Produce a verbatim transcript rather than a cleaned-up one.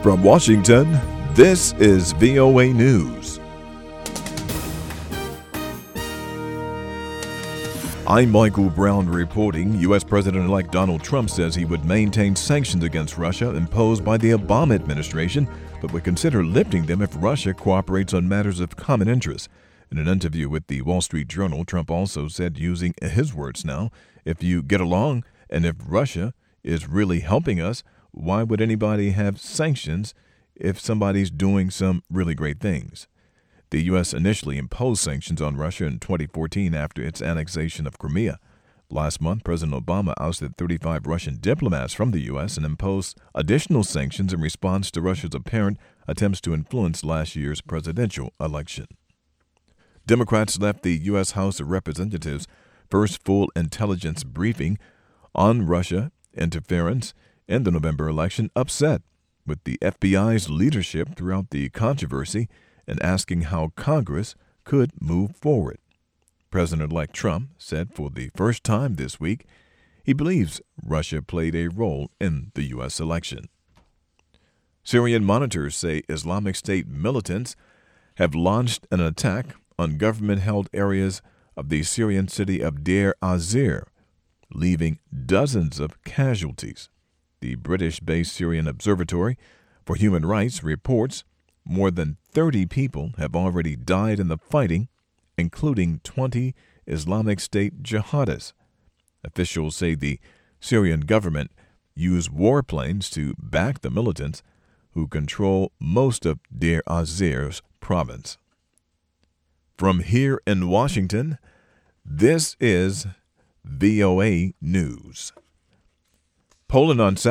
From Washington, this is V O A News. I'm Michael Brown reporting. U S. President-elect Donald Trump says he would maintain sanctions against Russia imposed by the Obama administration, but would consider lifting them if Russia cooperates on matters of common interest. In an interview with the Wall Street Journal, Trump also said, using his words now, if you get along and if Russia is really helping us, why would anybody have sanctions if somebody's doing some really great things? The U S initially imposed sanctions on Russia in twenty fourteen after its annexation of Crimea. Last month, President Obama ousted thirty-five Russian diplomats from the U S and imposed additional sanctions in response to Russia's apparent attempts to influence last year's presidential election. Democrats left the U S. House of Representatives' first full intelligence briefing on Russia interference in the November election upset with the F B I's leadership throughout the controversy and asking how Congress could move forward. President-elect Trump said for the first time this week he believes Russia played a role in the U S election. Syrian monitors say Islamic State militants have launched an attack on government-held areas of the Syrian city of Deir az-Zor, leaving dozens of casualties. The British-based Syrian Observatory for Human Rights reports more than thirty people have already died in the fighting, including twenty Islamic State jihadists. Officials say the Syrian government used warplanes to back the militants who control most of Deir az-Zor's province. From here in Washington, this is V O A News. Poland on